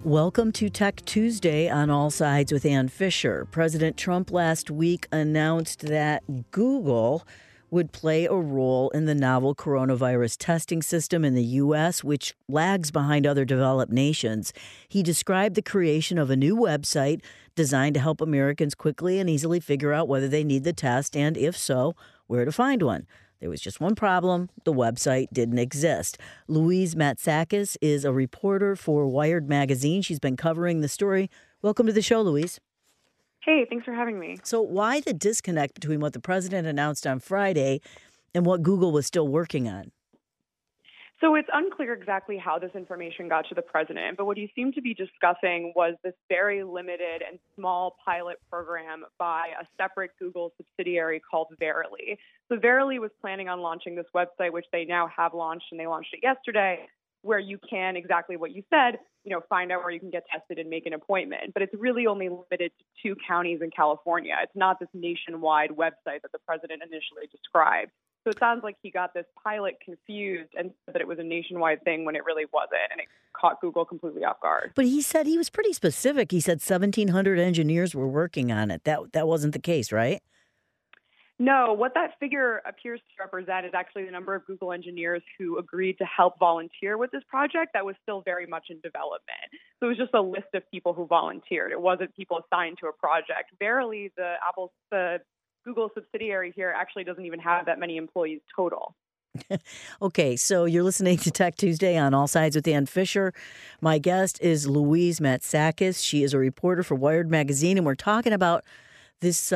Welcome to Tech Tuesday on All Sides with Ann Fisher. President Trump last week announced that Google would play a role in the novel coronavirus testing system in the U.S., which lags behind other developed nations. He described the creation of a new website designed to help Americans quickly and easily figure out whether they need the test and, if so, where to find one. There was just one problem. The website didn't exist. Louise Matsakis is a reporter for Wired magazine. She's been covering the story. Welcome to the show, Louise. Hey, thanks for having me. So why the disconnect between what the president announced on Friday and what Google was still working on? So it's unclear exactly how this information got to the president, but what he seemed to be discussing was this very limited and small pilot program by a separate Google subsidiary called Verily. So Verily was planning on launching this website, which they now have launched, and they launched it yesterday, where you can, exactly what you said, find out where you can get tested and make an appointment. But it's really only limited to 2 counties in California. It's not this nationwide website that the president initially described. So it sounds like he got this pilot confused and said that it was a nationwide thing when it really wasn't, and it caught Google completely off guard. But he said he was pretty specific. He said 1,700 engineers were working on it. That wasn't the case, right? No, what that figure appears to represent is actually the number of Google engineers who agreed to help volunteer with this project that was still very much in development. So it was just a list of people who volunteered. It wasn't people assigned to a project. Verily, the Google subsidiary here actually doesn't even have that many employees total. Okay, so you're listening to Tech Tuesday on All Sides with Ann Fisher. My guest is Louise Matsakis. She is a reporter for Wired magazine, and we're talking about this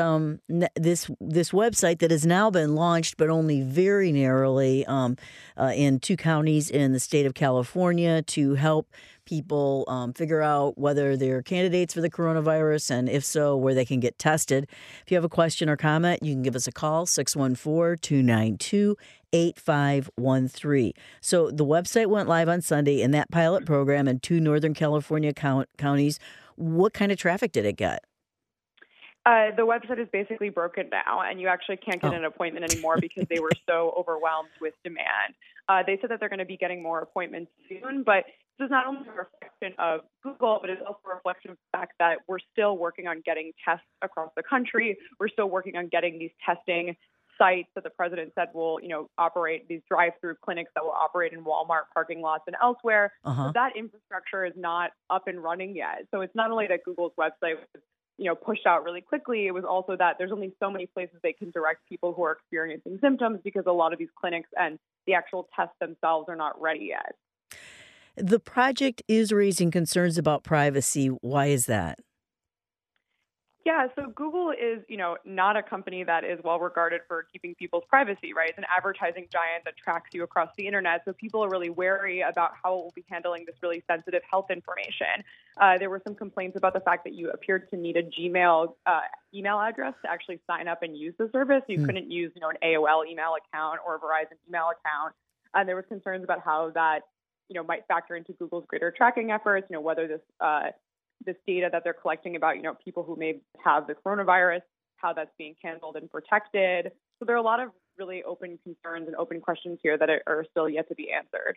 website that has now been launched, but only very narrowly in 2 counties in the state of California to help people figure out whether they're candidates for the coronavirus and, if so, where they can get tested. If you have a question or comment, you can give us a call, 614-292-8513. So the website went live on Sunday in that pilot program in 2 Northern California counties. What kind of traffic did it get? The website is basically broken now, and you actually can't get an appointment anymore because they were so overwhelmed with demand. They said that they're going to be getting more appointments soon, but this is not only a reflection of Google, but it's also a reflection of the fact that we're still working on getting tests across the country. We're still working on getting these testing sites that the president said will, operate, these drive-through clinics that will operate in Walmart parking lots and elsewhere. So that infrastructure is not up and running yet. So it's not only that Google's website was pushed out really quickly. It was also that there's only so many places they can direct people who are experiencing symptoms because a lot of these clinics and the actual tests themselves are not ready yet. The project is raising concerns about privacy. Why is that? Yeah, so Google is, not a company that is well regarded for keeping people's privacy, right? It's an advertising giant that tracks you across the internet. So people are really wary about how it will be handling this really sensitive health information. There were some complaints about the fact that you appeared to need a Gmail email address to actually sign up and use the service. You couldn't use, an AOL email account or a Verizon email account. And there was concerns about how that, might factor into Google's greater tracking efforts, whether this data that they're collecting about, people who may have the coronavirus, how that's being handled and protected. So there are a lot of really open concerns and open questions here that are still yet to be answered.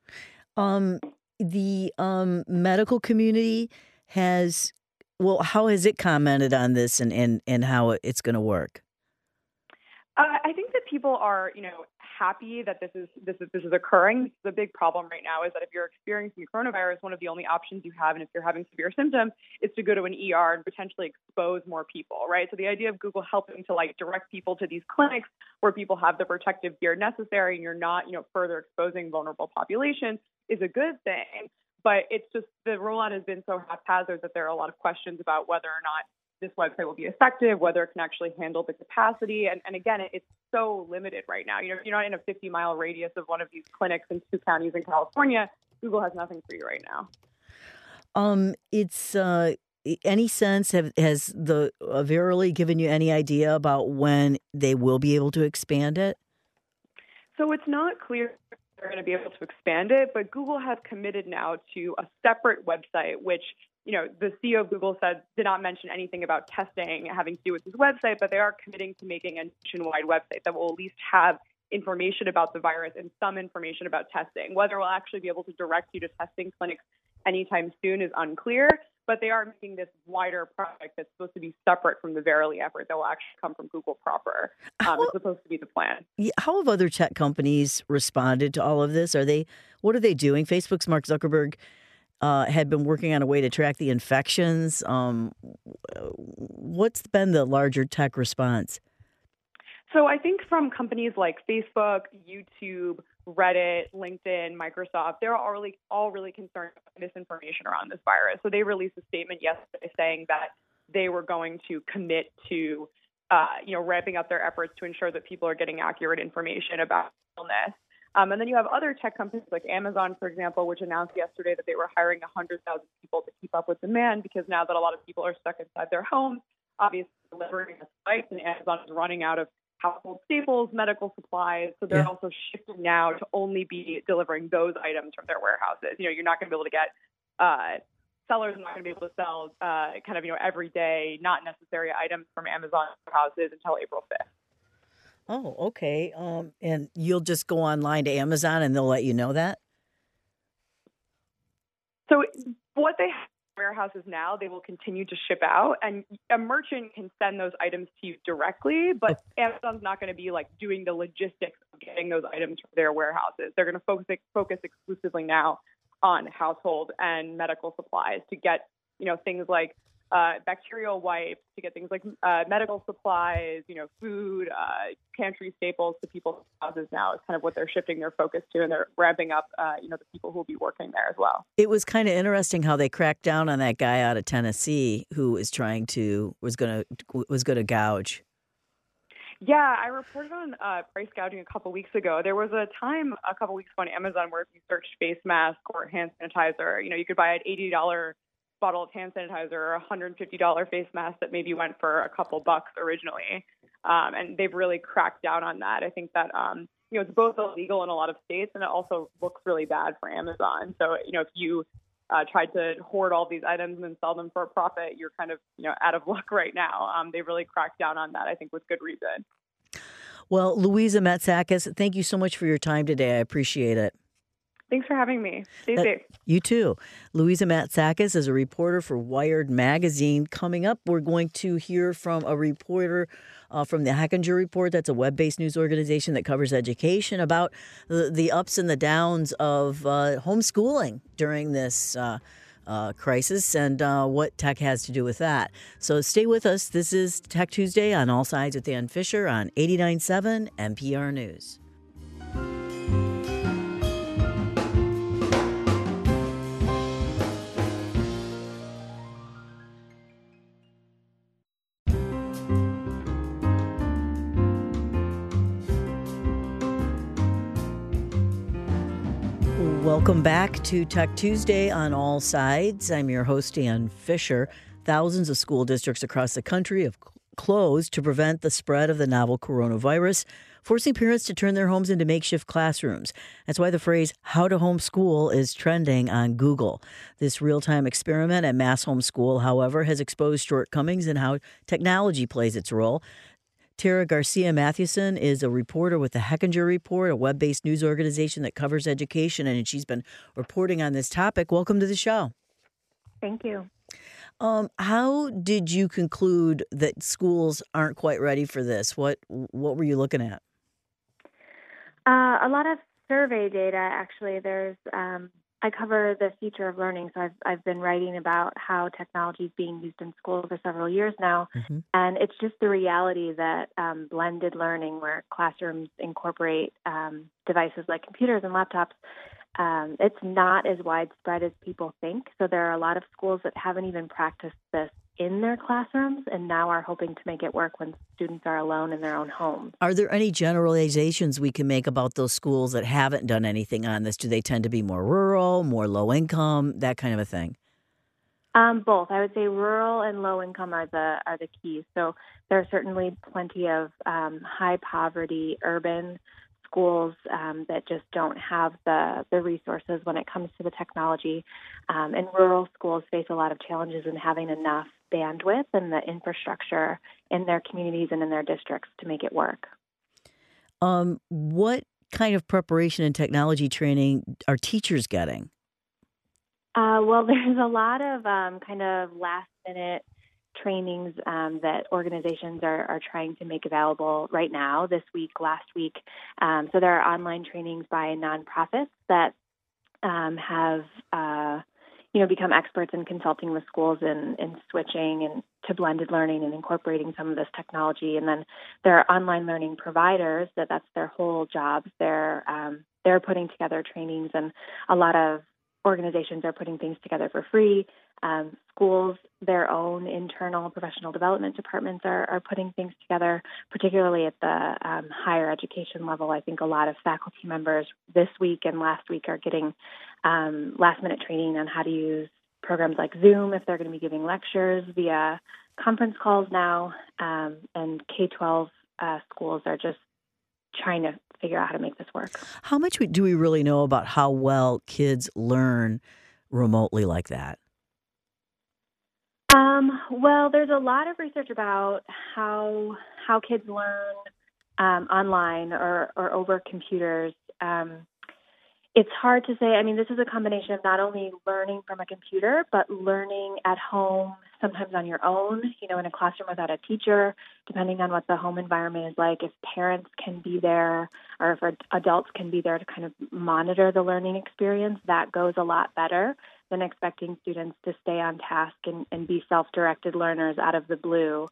The medical community how has it commented on this and how it's going to work? I think that people are, happy that this is occurring. The big problem right now is that if you're experiencing coronavirus, one of the only options you have, and if you're having severe symptoms, is to go to an ER and potentially expose more people, right? So the idea of Google helping to direct people to these clinics where people have the protective gear necessary and you're not, further exposing vulnerable populations is a good thing. But it's just the rollout has been so haphazard that there are a lot of questions about whether or not this website will be effective, whether it can actually handle the capacity. And again, it's so limited right now. If you're not in a 50-mile radius of one of these clinics in 2 counties in California, Google has nothing for you right now. It's any sense, has the Verily given you any idea about when they will be able to expand it? So it's not clear if they're going to be able to expand it, but Google has committed now to a separate website, which the CEO of Google did not mention anything about testing having to do with this website, but they are committing to making a nationwide website that will at least have information about the virus and some information about testing. Whether we'll actually be able to direct you to testing clinics anytime soon is unclear. But they are making this wider project that's supposed to be separate from the Verily effort that will actually come from Google proper. It's supposed to be the plan. How have other tech companies responded to all of this? What are they doing? Facebook's Mark Zuckerberg had been working on a way to track the infections. What's been the larger tech response? So I think from companies like Facebook, YouTube, Reddit, LinkedIn, Microsoft, they're all really concerned about misinformation around this virus. So they released a statement yesterday saying that they were going to commit to, ramping up their efforts to ensure that people are getting accurate information about illness. And then you have other tech companies like Amazon, for example, which announced yesterday that they were hiring 100,000 people to keep up with demand because now that a lot of people are stuck inside their homes, obviously delivering a spike, and Amazon is running out of household staples, medical supplies. So they're also shifting now to only be delivering those items from their warehouses. You're not going to be able to get sellers are not going to be able to sell everyday, not necessary items from Amazon warehouses until April 5th. Oh, okay. And you'll just go online to Amazon and they'll let you know that? So what they have in warehouses now, they will continue to ship out, and a merchant can send those items to you directly, but Amazon's not going to be doing the logistics of getting those items from their warehouses. They're going to focus exclusively now on household and medical supplies to get, things like bacterial wipes, to get things like medical supplies, food, pantry staples to people's houses now is kind of what they're shifting their focus to, and they're ramping up, the people who will be working there as well. It was kind of interesting how they cracked down on that guy out of Tennessee who was going to gouge. Yeah, I reported on price gouging a couple weeks ago. There was a time a couple weeks ago on Amazon where if you searched face mask or hand sanitizer, you could buy an $80 bottle of hand sanitizer or a $150 face mask that maybe went for a couple bucks originally. And they've really cracked down on that. I think that, it's both illegal in a lot of states, and it also looks really bad for Amazon. So, if you tried to hoard all these items and then sell them for a profit, you're kind of, out of luck right now. They really cracked down on that, I think, with good reason. Well, Louisa Matsakis, thank you so much for your time today. I appreciate it. Thanks for having me. Stay safe. You too. Louisa Matsakis is a reporter for Wired Magazine. Coming up, we're going to hear from a reporter from the Hechinger Report. That's a web-based news organization that covers education, about the ups and the downs of homeschooling during this crisis and what tech has to do with that. So stay with us. This is Tech Tuesday on All Sides with Ann Fisher on 89.7 NPR News. Welcome back to Tech Tuesday on All Sides. I'm your host, Ann Fisher. Thousands of school districts across the country have closed to prevent the spread of the novel coronavirus, forcing parents to turn their homes into makeshift classrooms. That's why the phrase "how to homeschool" is trending on Google. This real-time experiment at Mass Homeschool, however, has exposed shortcomings in how technology plays its role. Tara Garcia Mathewson is a reporter with the Hechinger Report, a web-based news organization that covers education, and she's been reporting on this topic. Welcome to the show. Thank you. How did you conclude that schools aren't quite ready for this? What were you looking at? A lot of survey data, actually. I cover the future of learning, so I've been writing about how technology is being used in schools for several years now, and it's just the reality that blended learning, where classrooms incorporate devices like computers and laptops, it's not as widespread as people think. So there are a lot of schools that haven't even practiced this in their classrooms and now are hoping to make it work when students are alone in their own homes. Are there any generalizations we can make about those schools that haven't done anything on this? Do they tend to be more rural, more low income, that kind of a thing? Both. I would say rural and low income are the keys. So there are certainly plenty of high poverty urban schools that just don't have the resources when it comes to the technology. And rural schools face a lot of challenges in having enough bandwidth and the infrastructure in their communities and in their districts to make it work. What kind of preparation and technology training are teachers getting? Well, there's a lot of kind of last minute trainings that organizations are trying to make available right now, this week, last week. So there are online trainings by nonprofits that have become experts in consulting with schools in switching and to blended learning and incorporating some of this technology. And then there are online learning providers that's their whole job. They're putting together trainings, and a lot of organizations are putting things together for free. Schools, their own internal professional development departments are putting things together, particularly at the higher education level. I think a lot of faculty members this week and last week are getting last-minute training on how to use programs like Zoom if they're going to be giving lectures via conference calls now, and K-12 schools are just trying to figure out how to make this work. How much do we really know about how well kids learn remotely like that? Well, there's a lot of research about how kids learn online or over computers. It's hard to say. I mean, this is a combination of not only learning from a computer, but learning at home, sometimes on your own, in a classroom without a teacher, depending on what the home environment is like. If parents can be there or if adults can be there to kind of monitor the learning experience, that goes a lot better than expecting students to stay on task and be self-directed learners out of the blue.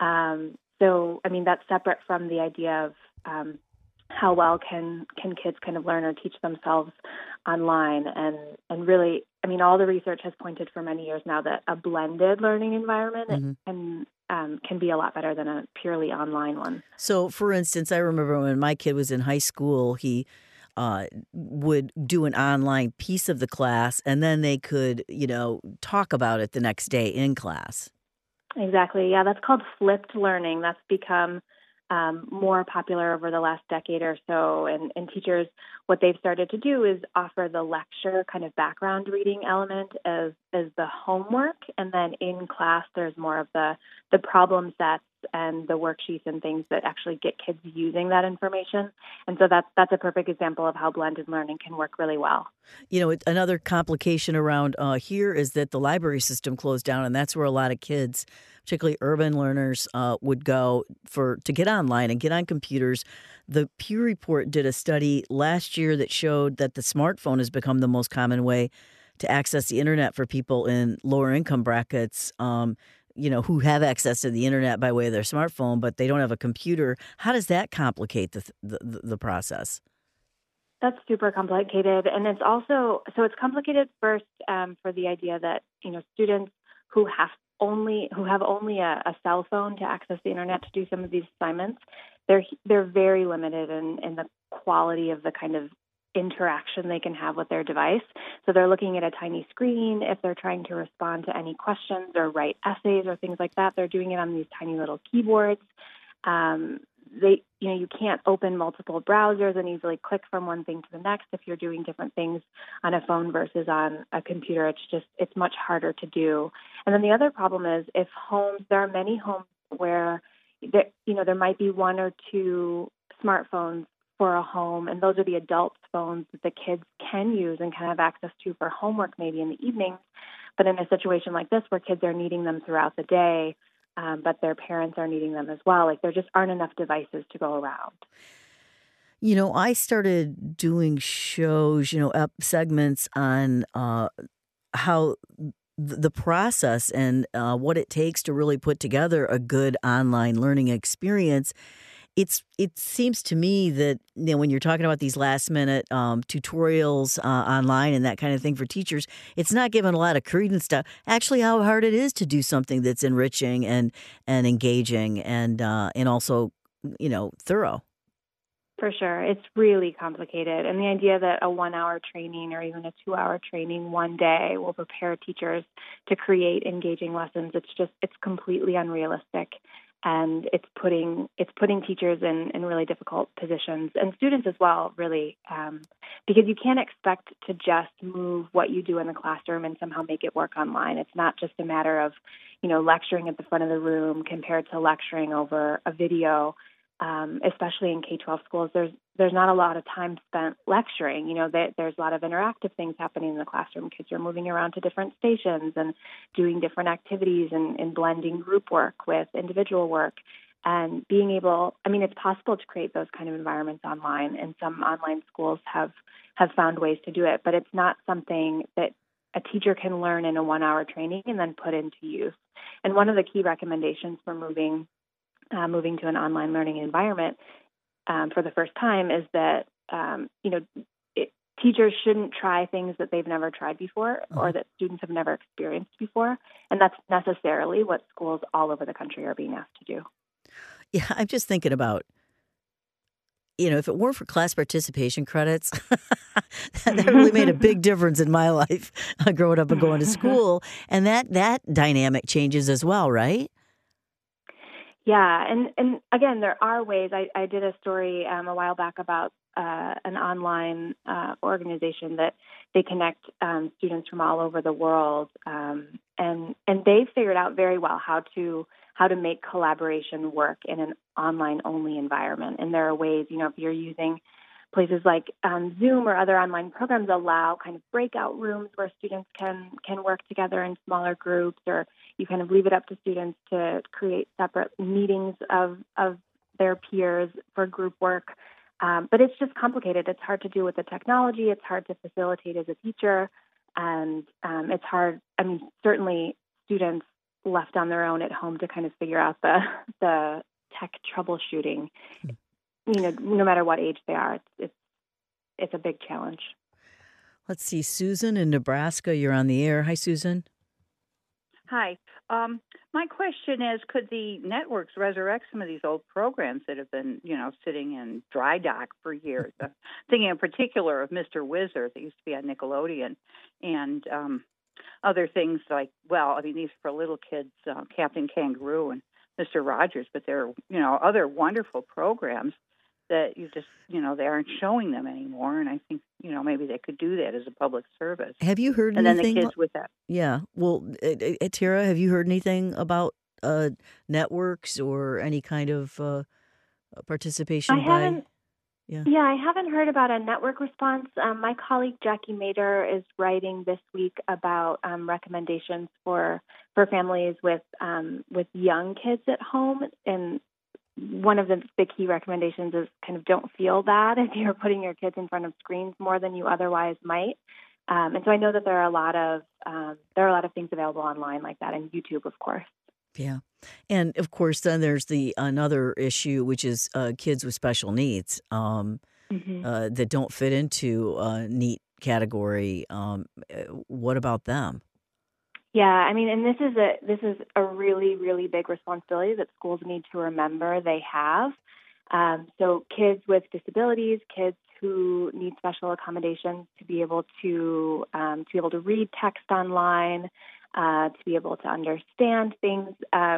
So, I mean, that's separate from the idea of how well can kids kind of learn or teach themselves online. And really, I mean, all the research has pointed for many years now that a blended learning environment can be a lot better than a purely online one. So, for instance, I remember when my kid was in high school, he would do an online piece of the class, and then they could, talk about it the next day in class. Exactly. Yeah, that's called flipped learning. That's become more popular over the last decade or so. And teachers, what they've started to do is offer the lecture kind of background reading element as the homework. And then in class, there's more of the problem sets and the worksheets and things that actually get kids using that information. And so that's a perfect example of how blended learning can work really well. Another complication around here is that the library system closed down, and that's where a lot of kids, particularly urban learners, would go to get online and get on computers. The Pew Report did a study last year that showed that the smartphone has become the most common way to access the internet for people in lower income brackets, who have access to the internet by way of their smartphone, but they don't have a computer. How does that complicate the process? That's super complicated. And it's also, so it's complicated first for the idea that, students who have only a cell phone to access the internet to do some of these assignments, they're very limited in the quality of the kind of interaction they can have with their device. So they're looking at a tiny screen. If they're trying to respond to any questions or write essays or things like that, they're doing it on these tiny little keyboards. You can't open multiple browsers and easily click from one thing to the next if you're doing different things on a phone versus on a computer. It's much harder to do. And then the other problem is there are many homes where there might be one or two smartphones for a home, and those are the adults' phones that the kids can use and can have access to for homework maybe in the evenings. But in a situation like this where kids are needing them throughout the day, but their parents are needing them as well, there just aren't enough devices to go around. I started doing shows, segments on how the process and what it takes to really put together a good online learning experience. It seems to me that when you're talking about these last minute tutorials online and that kind of thing for teachers, it's not given a lot of credence to actually how hard it is to do something that's enriching and engaging and also thorough. For sure. It's really complicated. And the idea that a 1-hour training or even a 2-hour training one day will prepare teachers to create engaging lessons, it's completely unrealistic. And it's putting teachers in really difficult positions, and students as well, really, because you can't expect to just move what you do in the classroom and somehow make it work online. It's not just a matter of, lecturing at the front of the room compared to lecturing over a video. especially in K-12 schools, there's not a lot of time spent lecturing. There's a lot of interactive things happening in the classroom. Kids are moving around to different stations and doing different activities and blending group work with individual work. And being able, it's possible to create those kind of environments online, and some online schools have found ways to do it, but it's not something that a teacher can learn in a 1-hour training and then put into use. And one of the key recommendations for moving to an online learning environment for the first time is that, teachers shouldn't try things that they've never tried before or that students have never experienced before. And that's necessarily what schools all over the country are being asked to do. Yeah, I'm just thinking about, if it weren't for class participation credits, that really made a big difference in my life growing up and going to school. And that dynamic changes as well, right? Yeah. And again, there are ways. I did a story a while back about an online organization that they connect students from all over the world. And they figured out very well how to make collaboration work in an online-only environment. And there are ways, if you're using places like Zoom or other online programs, allow kind of breakout rooms where students can work together in smaller groups, or you kind of leave it up to students to create separate meetings of their peers for group work. But it's just complicated. It's hard to do with the technology. It's hard to facilitate as a teacher. And it's hard. Certainly students left on their own at home to kind of figure out the tech troubleshooting, no matter what age they are, it's a big challenge. Let's see, Susan in Nebraska, you're on the air. Hi, Susan. Hi. My question is, could the networks resurrect some of these old programs that have been, sitting in dry dock for years? I'm thinking in particular of Mr. Wizard that used to be on Nickelodeon, and other things like, these are for little kids, Captain Kangaroo and Mr. Rogers, but there are, other wonderful programs that you just, they aren't showing them anymore. And I think, maybe they could do that as a public service. Have you heard anything? And then the kids with that. Yeah. Well, Tara, have you heard anything about networks or any kind of participation Yeah, I haven't heard about a network response. My colleague Jackie Mader is writing this week about recommendations for families with young kids at home, and one of the key recommendations is kind of don't feel bad if you're putting your kids in front of screens more than you otherwise might. And so I know that there are a lot of things available online like that, and YouTube, of course. Yeah. And of course, then there's another issue, which is kids with special needs that don't fit into a NEET category. What about them? Yeah, and this is a really, really big responsibility that schools need to remember they have. So kids with disabilities, kids who need special accommodations to be able to read text online, to be able to understand things.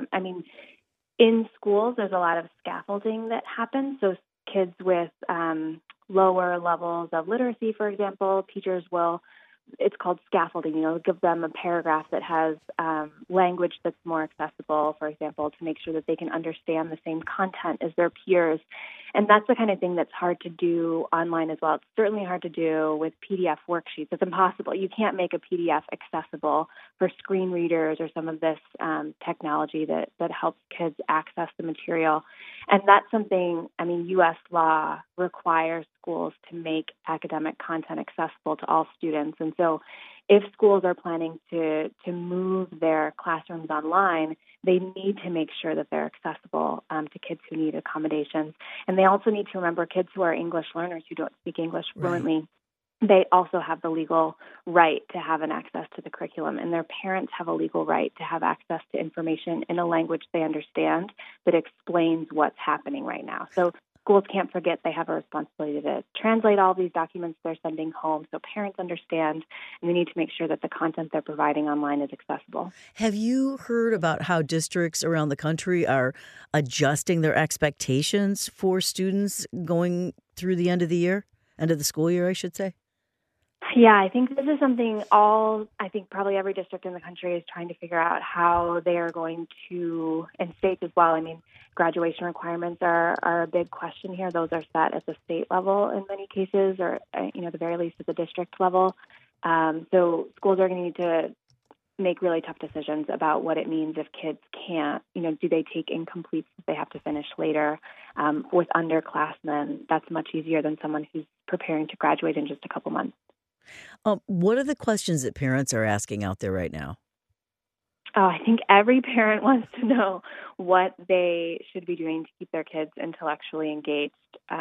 In schools, there's a lot of scaffolding that happens. So kids with lower levels of literacy, for example, teachers will, it's called scaffolding, give them a paragraph that has language that's more accessible, for example, to make sure that they can understand the same content as their peers. And that's the kind of thing that's hard to do online as well. It's certainly hard to do with PDF worksheets. It's impossible. You can't make a PDF accessible for screen readers or some of this technology that helps kids access the material. And that's something, U.S. law requires schools to make academic content accessible to all students. And so if schools are planning to move their classrooms online, they need to make sure that they're accessible to kids who need accommodations. And they also need to remember kids who are English learners who don't speak English fluently. Right. They also have the legal right to have an access to the curriculum, and their parents have a legal right to have access to information in a language they understand that explains what's happening right now. So schools can't forget they have a responsibility to translate all these documents they're sending home so parents understand, and they need to make sure that the content they're providing online is accessible. Have you heard about how districts around the country are adjusting their expectations for students going through the end of the school year, I should say? Yeah, I think this is something probably every district in the country is trying to figure out how they are going to, and states as well. I mean, graduation requirements are a big question here. Those are set at the state level in many cases, or, the very least at the district level. So schools are going to need to make really tough decisions about what it means if kids can't, do they take incompletes if they have to finish later? With underclassmen, that's much easier than someone who's preparing to graduate in just a couple months. What are the questions that parents are asking out there right now? Oh, I think every parent wants to know what they should be doing to keep their kids intellectually engaged.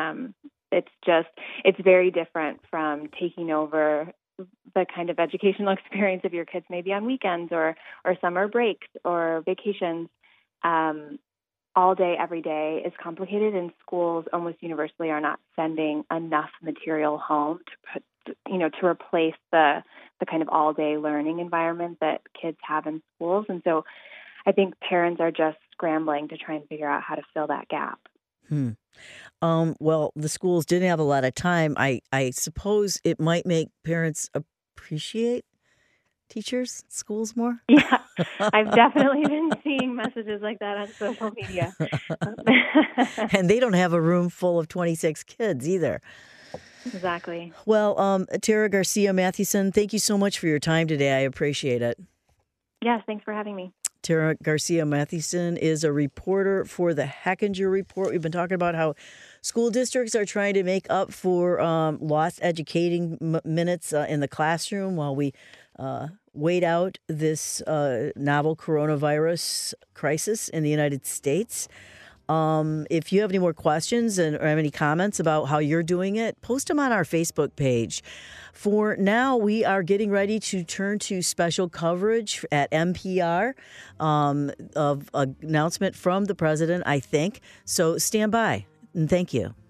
It's very different from taking over the kind of educational experience of your kids maybe on weekends or summer breaks or vacations. All day, every day is complicated, and schools almost universally are not sending enough material home to replace the kind of all-day learning environment that kids have in schools. And so I think parents are just scrambling to try and figure out how to fill that gap. Well, the schools didn't have a lot of time. I suppose it might make parents appreciate teachers, schools more? Yeah, I've definitely been seeing messages like that on social media. And they don't have a room full of 26 kids either. Exactly. Well, Tara Garcia Mathewson, thank you so much for your time today. I appreciate it. Yes, thanks for having me. Tara Garcia Mathewson is a reporter for the Hechinger Report. We've been talking about how school districts are trying to make up for lost educating minutes in the classroom while we wait out this novel coronavirus crisis in the United States. If you have any more questions or have any comments about how you're doing it, post them on our Facebook page. For now, we are getting ready to turn to special coverage at NPR of an announcement from the president, I think. So stand by, and thank you.